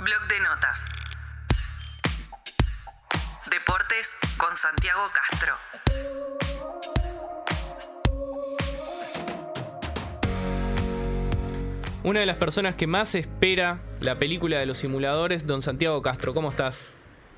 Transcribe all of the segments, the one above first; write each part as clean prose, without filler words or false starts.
Blog de notas. Deportes con Santiago Castro. Una de las personas que más espera la película de los simuladores, don Santiago Castro, ¿cómo estás?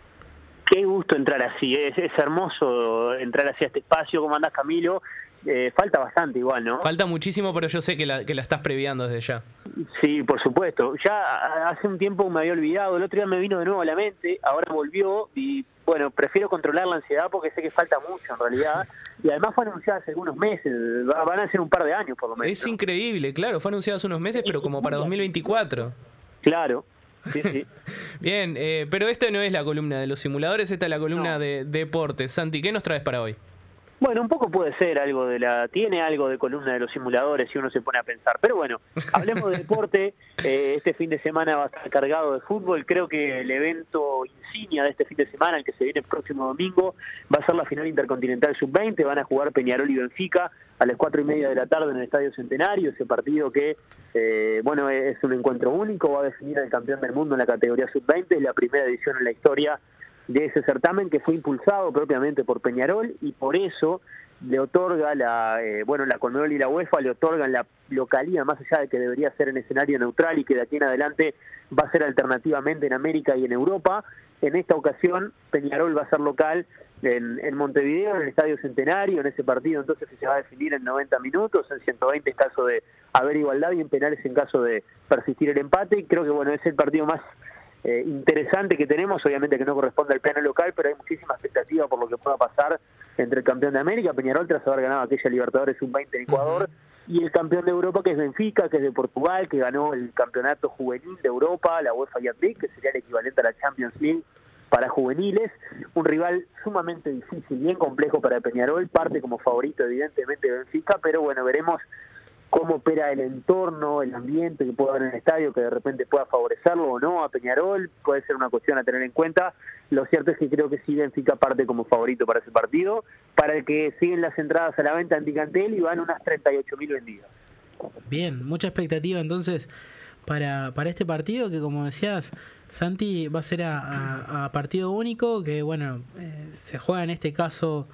Qué gusto entrar así, es hermoso entrar así a este espacio. ¿Cómo andás, Camilo? Falta bastante igual, ¿no? Falta muchísimo, pero yo sé que la estás previando desde ya. Sí, por supuesto. Ya hace un tiempo me había olvidado, el otro día me vino de nuevo a la mente, ahora volvió y bueno, prefiero controlar la ansiedad porque sé que falta mucho en realidad. Y además fue anunciada hace algunos meses, van a ser un par de años por lo menos. Es increíble, claro, fue anunciado hace unos meses, pero como para 2024. Claro. Sí, sí. Bien, pero esta no es la columna de los simuladores, esta es la columna de deportes. Santi, ¿qué nos traes para hoy? Bueno, un poco puede ser algo tiene algo de columna de los simuladores si uno se pone a pensar. Pero bueno, hablemos de deporte. Este fin de semana va a estar cargado de fútbol. Creo que el evento insignia de este fin de semana, el que se viene el próximo domingo, va a ser la final intercontinental sub-20. Van a jugar Peñarol y Benfica a las 4:30 de la tarde en el Estadio Centenario. Ese partido que, bueno, es un encuentro único, va a definir al campeón del mundo en la categoría sub-20. Es la primera edición en la historia de ese certamen que fue impulsado propiamente por Peñarol y por eso le otorga la Conmebol y la UEFA le otorgan la localía, más allá de que debería ser en escenario neutral y que de aquí en adelante va a ser alternativamente en América y en Europa. En esta ocasión Peñarol va a ser local en Montevideo, en el Estadio Centenario, en ese partido entonces que se va a definir en 90 minutos, en 120 en caso de haber igualdad y en penales en caso de persistir el empate. Y creo que bueno, es el partido más interesante que tenemos, obviamente que no corresponde al plano local, pero hay muchísima expectativa por lo que pueda pasar entre el campeón de América, Peñarol, tras haber ganado aquella Libertadores sub-20 en Ecuador, y el campeón de Europa, que es Benfica, que es de Portugal, que ganó el campeonato juvenil de Europa, la UEFA Youth League, que sería el equivalente a la Champions League para juveniles. Un rival sumamente difícil, bien complejo para Peñarol, parte como favorito evidentemente de Benfica, pero bueno, veremos cómo opera el entorno, el ambiente que puede haber en el estadio, que de repente pueda favorecerlo o no a Peñarol, puede ser una cuestión a tener en cuenta. Lo cierto es que creo que sí Benfica parte como favorito para ese partido, para el que siguen las entradas a la venta en Ticantel y van unas 38.000 vendidas. Bien, mucha expectativa entonces para este partido que, como decías, Santi, va a ser a partido único, que bueno, se juega en este caso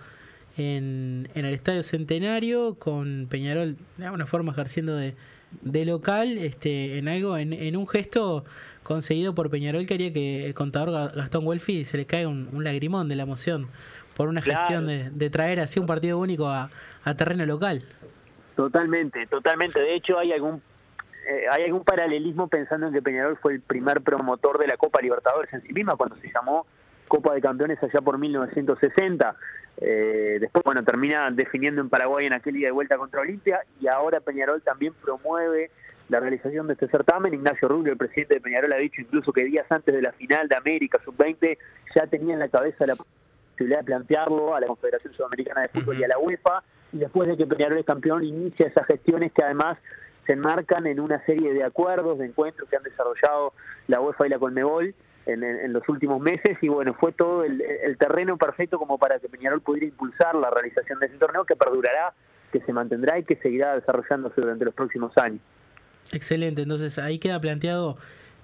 en el Estadio Centenario, con Peñarol de alguna forma ejerciendo de local, en un gesto conseguido por Peñarol, que haría que el contador Gastón Welfi se le caiga un lagrimón de la emoción por una gestión de traer así un partido único a terreno local. Totalmente. De hecho hay algún paralelismo pensando en que Peñarol fue el primer promotor de la Copa Libertadores en sí misma, cuando se llamó Copa de Campeones allá por 1960. Después, bueno, termina definiendo en Paraguay en aquel ida de vuelta contra Olimpia, y ahora Peñarol también promueve la realización de este certamen. Ignacio Rubio, el presidente de Peñarol, ha dicho incluso que días antes de la final de América Sub-20 ya tenía en la cabeza la posibilidad de plantearlo a la Confederación Sudamericana de Fútbol y a la UEFA, y después de que Peñarol es campeón inicia esas gestiones que además se enmarcan en una serie de acuerdos, de encuentros que han desarrollado la UEFA y la Conmebol en los últimos meses, y bueno, fue todo el terreno perfecto como para que Peñarol pudiera impulsar la realización de ese torneo, que perdurará, que se mantendrá y que seguirá desarrollándose durante los próximos años. Excelente, entonces ahí queda planteado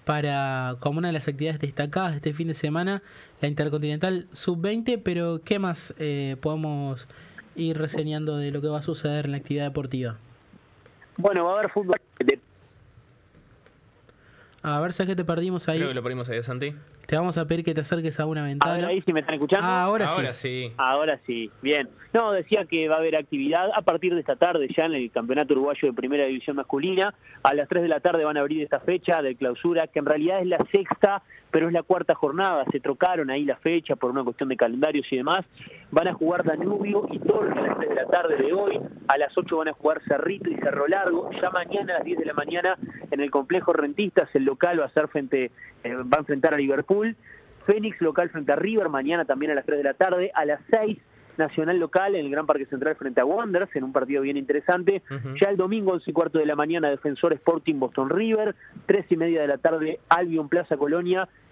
como una de las actividades destacadas de este fin de semana la Intercontinental Sub-20, pero ¿qué más podemos ir reseñando de lo que va a suceder en la actividad deportiva? Bueno, va a haber fútbol. A ver, ¿sabes qué te perdimos ahí? Creo que lo perdimos ahí, Santi. Te vamos a pedir que te acerques a una ventana. A ver, ahí, si me están escuchando. Ahora sí. Ahora sí, bien. No, decía que va a haber actividad a partir de esta tarde ya en el Campeonato Uruguayo de Primera División Masculina. A las 3 de la tarde van a abrir esta fecha de clausura, que en realidad es la sexta, pero es la cuarta jornada. Se trocaron ahí la fecha por una cuestión de calendarios y demás. Van a jugar Danubio y Torque a las 3 de la tarde de hoy. A las 8 van a jugar Cerrito y Cerro Largo. Ya mañana a las 10 de la mañana en el Complejo Rentistas, el local va a enfrentar a Liverpool. Fénix local frente a River, mañana también a las 3 de la tarde. A las 6, Nacional local en el Gran Parque Central frente a Wanderers, en un partido bien interesante. Ya el domingo, 11:15 de la mañana, Defensor Sporting Boston River. 3:30 de la tarde, Albion Plaza Colonia,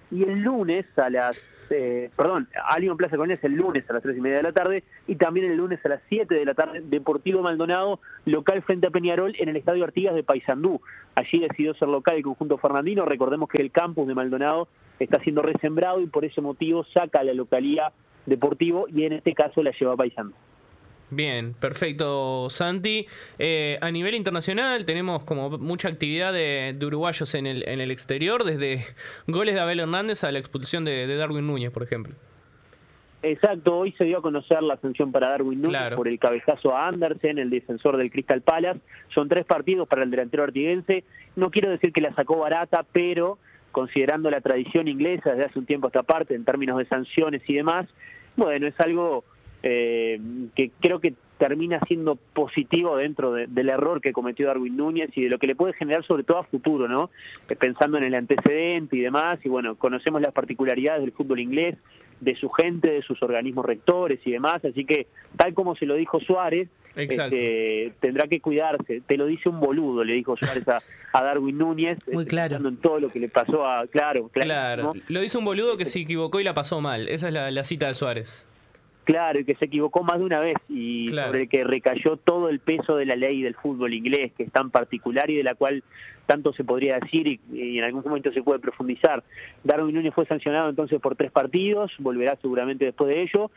y el lunes a las Albion Plaza Colonia es el lunes a las 3:30 de la tarde, y también el lunes a las 7 de la tarde Deportivo Maldonado, local frente a Peñarol en el Estadio Artigas de Paysandú. Allí decidió ser local el conjunto fernandino. Recordemos que el campus de Maldonado está siendo resembrado y por ese motivo saca a la localía Deportivo y en este caso la lleva a Paysandú. Bien, perfecto, Santi. A nivel internacional tenemos como mucha actividad de uruguayos en el exterior, desde goles de Abel Hernández a la expulsión de Darwin Núñez, por ejemplo. Exacto, hoy se dio a conocer la sanción para Darwin Núñez por el cabezazo a Andersen, el defensor del Crystal Palace. Son 3 partidos para el delantero artiguense. No quiero decir que la sacó barata, pero considerando la tradición inglesa desde hace un tiempo a esta parte, en términos de sanciones y demás, bueno, es algo que creo que termina siendo positivo dentro del error que cometió Darwin Núñez y de lo que le puede generar sobre todo a futuro, ¿no? Pensando en el antecedente y demás, y bueno, conocemos las particularidades del fútbol inglés, de su gente, de sus organismos rectores y demás, así que tal como se lo dijo Suárez, tendrá que cuidarse. Te lo dice un boludo, le dijo Suárez a Darwin Núñez, muy claro, en todo lo que le pasó a... Claro. ¿no? Lo hizo un boludo que se equivocó y la pasó mal, esa es la cita de Suárez. Claro, y que se equivocó más de una vez y sobre el que recayó todo el peso de la ley del fútbol inglés, que es tan particular y de la cual tanto se podría decir y en algún momento se puede profundizar. Darwin Núñez fue sancionado entonces por 3 partidos, volverá seguramente después de ello,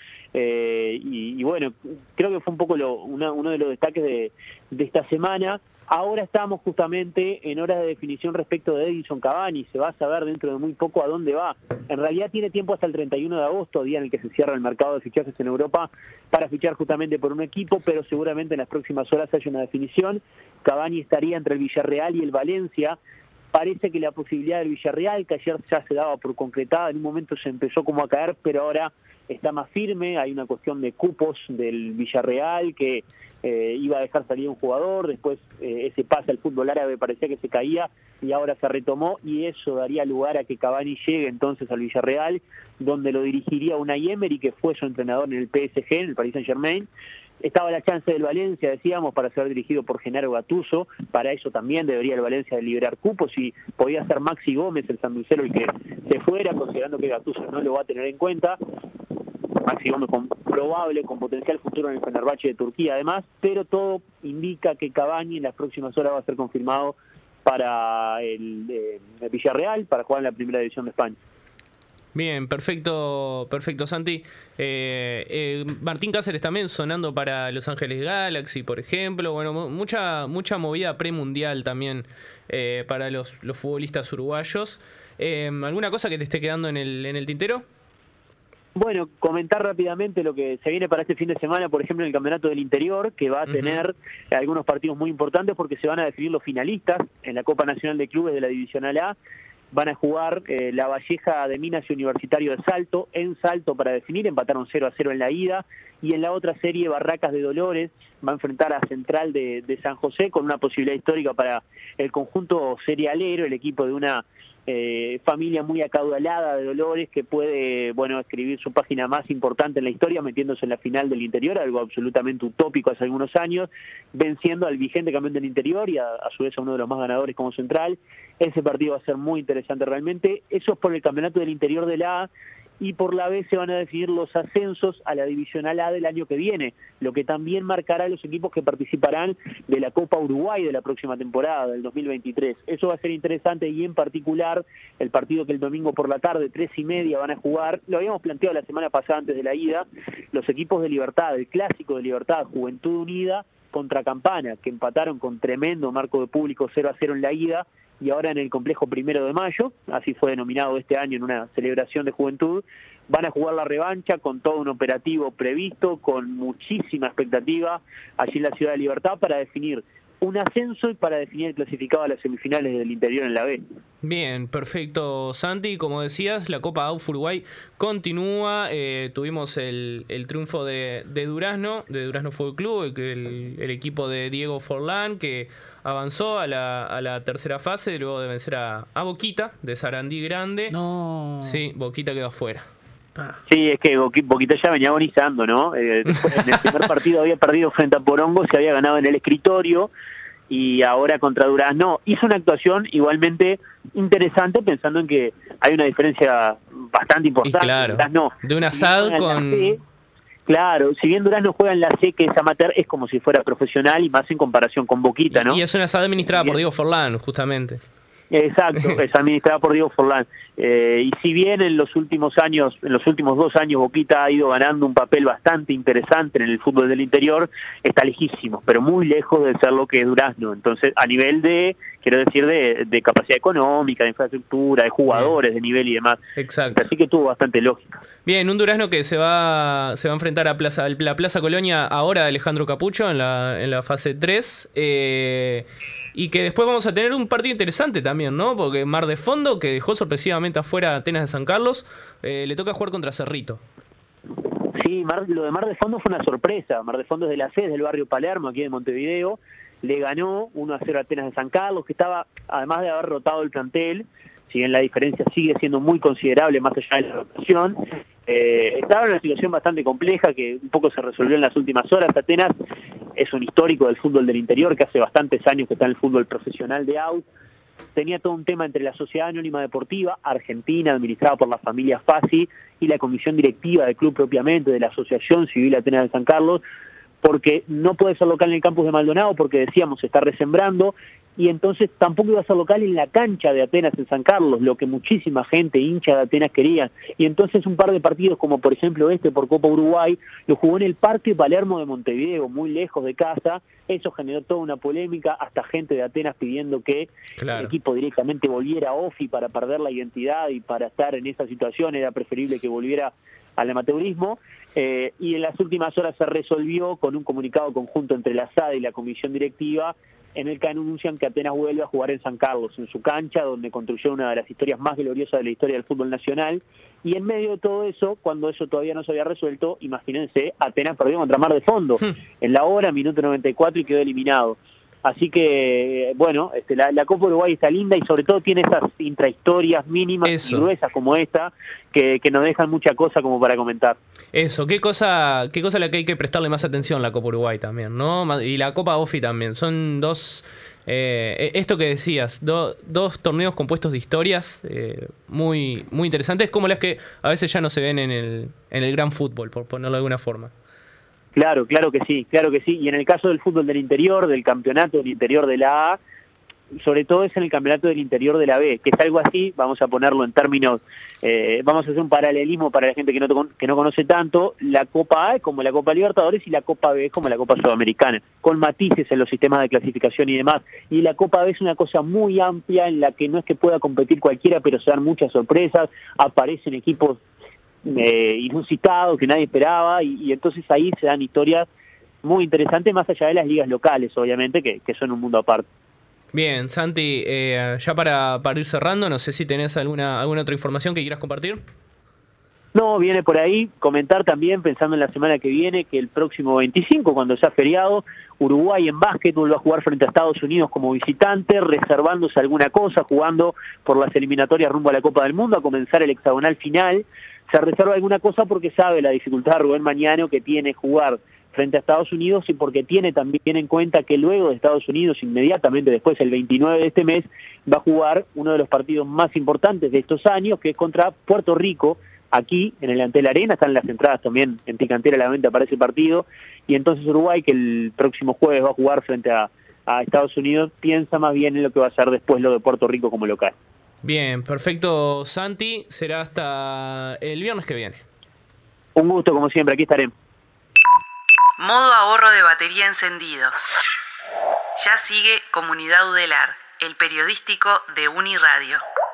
y bueno, creo que fue un poco uno de los destaques de esta semana. Ahora estamos justamente en horas de definición respecto de Edinson Cavani. Se va a saber dentro de muy poco a dónde va. En realidad tiene tiempo hasta el 31 de agosto, día en el que se cierra el mercado de fichajes en Europa, para fichar justamente por un equipo, pero seguramente en las próximas horas haya una definición. Cavani estaría entre el Villarreal y el Valencia. Parece que la posibilidad del Villarreal, que ayer ya se daba por concretada, en un momento se empezó como a caer, pero ahora está más firme. Hay una cuestión de cupos del Villarreal que iba a dejar salir un jugador, después ese pase al fútbol árabe parecía que se caía y ahora se retomó, y eso daría lugar a que Cavani llegue entonces al Villarreal, donde lo dirigiría Unai Emery, que fue su entrenador en el PSG, en el Paris Saint-Germain. Estaba la chance del Valencia, decíamos, para ser dirigido por Genaro Gattuso. Para eso también debería el Valencia de liberar cupos, y podía ser Maxi Gómez, el sanduicero, el que se fuera, considerando que Gattuso no lo va a tener en cuenta. Maxi Gómez probable, con potencial futuro en el Fenerbahce de Turquía además, pero todo indica que Cavani en las próximas horas va a ser confirmado para el Villarreal, para jugar en la primera división de España. Bien, perfecto Santi. Martín Cáceres también sonando para Los Ángeles Galaxy, por ejemplo. Bueno, mucha movida premundial también para los futbolistas uruguayos. ¿Alguna cosa que te esté quedando en el tintero? Bueno, comentar rápidamente lo que se viene para este fin de semana, por ejemplo, en el Campeonato del Interior, que va a tener algunos partidos muy importantes porque se van a definir los finalistas en la Copa Nacional de Clubes de la Divisional A. Van a jugar La Valleja de Minas y Universitario de Salto, en Salto para definir, empataron 0-0 en la ida, y en la otra serie Barracas de Dolores va a enfrentar a Central de San José, con una posibilidad histórica para el conjunto cerealero, el equipo de una familia muy acaudalada de Dolores, que puede, bueno, escribir su página más importante en la historia, metiéndose en la final del Interior, algo absolutamente utópico hace algunos años, venciendo al vigente campeón del Interior y a su vez a uno de los más ganadores como Central. Ese partido va a ser muy interesante realmente. Eso es por el Campeonato del Interior de la A, y por la B se van a definir los ascensos a la Divisional A del año que viene, lo que también marcará a los equipos que participarán de la Copa Uruguay de la próxima temporada, del 2023. Eso va a ser interesante, y en particular el partido que el domingo por la tarde, 3:30, van a jugar, lo habíamos planteado la semana pasada antes de la ida, los equipos de Libertad, el clásico de Libertad, Juventud Unida contra Campana, que empataron con tremendo marco de público 0-0 en la ida, y ahora en el complejo 1 de Mayo, así fue denominado este año en una celebración de Juventud, van a jugar la revancha con todo un operativo previsto, con muchísima expectativa allí en la Ciudad de Libertad para definir un ascenso y para definir el clasificado a las semifinales del Interior en la B. Bien, perfecto, Santi. Como decías, la Copa AUF Uruguay continúa. Tuvimos el triunfo de Durazno Fútbol Club, el equipo de Diego Forlán, que avanzó a la tercera fase luego de vencer a Boquita de Sarandí Grande. No. Sí, Boquita quedó afuera. Sí, es que Boquita ya venía agonizando, ¿no? Después, en el primer partido había perdido frente a Porongo, se había ganado en el escritorio, y ahora contra Durazno hizo una actuación igualmente interesante, pensando en que hay una diferencia bastante importante. Y claro, Durazno, de un asado con... Claro, si bien Durazno juega en la C, que es amateur, es como si fuera profesional y más en comparación con Boquita, ¿no? Y es una asada administrada por Diego Forlán, justamente. Exacto, es administrada por Diego Forlán. Y si bien en los últimos 2 años, Boquita ha ido ganando un papel bastante interesante en el fútbol del interior, está lejísimo, pero muy lejos de ser lo que es Durazno. Entonces, a nivel de capacidad económica, de infraestructura, de jugadores de nivel y demás. Exacto. Así que tuvo bastante lógica. Bien, un Durazno que se va a enfrentar a la Plaza Colonia ahora de Alejandro Capucho en la fase 3. Y que después vamos a tener un partido interesante también, ¿no? Porque Mar de Fondo, que dejó sorpresivamente afuera a Atenas de San Carlos, le toca jugar contra Cerrito. Sí, lo de Mar de Fondo fue una sorpresa. Mar de Fondo es de la C, es del barrio Palermo, aquí de Montevideo. Le ganó 1-0 a Atenas de San Carlos, que estaba, además de haber rotado el plantel, si bien la diferencia sigue siendo muy considerable más allá de la rotación, estaba en una situación bastante compleja que un poco se resolvió en las últimas horas. Atenas es un histórico del fútbol del interior, que hace bastantes años que está en el fútbol profesional de AUF. Tenía todo un tema entre la Sociedad Anónima Deportiva Argentina, administrada por la familia Fassi, y la comisión directiva del club propiamente, de la Asociación Civil Atenas de San Carlos, porque no puede ser local en el campus de Maldonado, porque decíamos, se está resembrando, y entonces tampoco iba a ser local en la cancha de Atenas en San Carlos, lo que muchísima gente hincha de Atenas quería. Y entonces un par de partidos, como por ejemplo por Copa Uruguay, lo jugó en el Parque Palermo de Montevideo, muy lejos de casa. Eso generó toda una polémica, hasta gente de Atenas pidiendo que el equipo directamente volviera a OFI para perder la identidad y para estar en esa situación. Era preferible que volviera al amateurismo. Y en las últimas horas se resolvió con un comunicado conjunto entre la SAD y la comisión directiva, en el que anuncian que Atenas vuelve a jugar en San Carlos, en su cancha, donde construyó una de las historias más gloriosas de la historia del fútbol nacional. Y en medio de todo eso, cuando eso todavía no se había resuelto, imagínense, Atenas perdió contra Mar de Fondo en la hora, minuto 94, y quedó eliminado. Así que, bueno, la Copa Uruguay está linda y sobre todo tiene esas intrahistorias mínimas y gruesas como esta que nos dejan mucha cosa como para comentar. Eso, qué cosa a la que hay que prestarle más atención, la Copa Uruguay también, ¿no? Y la Copa OFI también. Son dos, esto que decías, dos torneos compuestos de historias muy, muy interesantes, como las que a veces ya no se ven en el gran fútbol, por ponerlo de alguna forma. Claro que sí. Y en el caso del fútbol del interior, del campeonato del interior de la A, sobre todo es en el campeonato del interior de la B, que es algo así, vamos a ponerlo en términos, vamos a hacer un paralelismo para la gente que no conoce tanto. La Copa A es como la Copa Libertadores y la Copa B es como la Copa Sudamericana, con matices en los sistemas de clasificación y demás. Y la Copa B es una cosa muy amplia en la que no es que pueda competir cualquiera, pero se dan muchas sorpresas, aparecen equipos inusitado, que nadie esperaba, y entonces ahí se dan historias muy interesantes, más allá de las ligas locales, obviamente, que son un mundo aparte. Bien, Santi, ya para ir cerrando, no sé si tenés alguna otra información que quieras compartir. No, viene por ahí. Comentar también, pensando en la semana que viene, que el próximo 25, cuando sea feriado, Uruguay en básquetbol va a jugar frente a Estados Unidos como visitante, reservándose alguna cosa, jugando por las eliminatorias rumbo a la Copa del Mundo, a comenzar el hexagonal final. Se reserva alguna cosa porque sabe la dificultad de Rubén Mañano que tiene jugar frente a Estados Unidos, y porque tiene también en cuenta que luego de Estados Unidos, inmediatamente después, el 29 de este mes, va a jugar uno de los partidos más importantes de estos años, que es contra Puerto Rico, aquí en el Antel Arena. Están las entradas también en Picantera a la venta para ese partido, y entonces Uruguay, que el próximo jueves va a jugar frente a Estados Unidos, piensa más bien en lo que va a hacer después lo de Puerto Rico como local. Bien, perfecto, Santi. Será hasta el viernes que viene. Un gusto, como siempre, aquí estaré. Modo ahorro de batería encendido. Ya sigue Comunidad Udelar, el periodístico de Uniradio.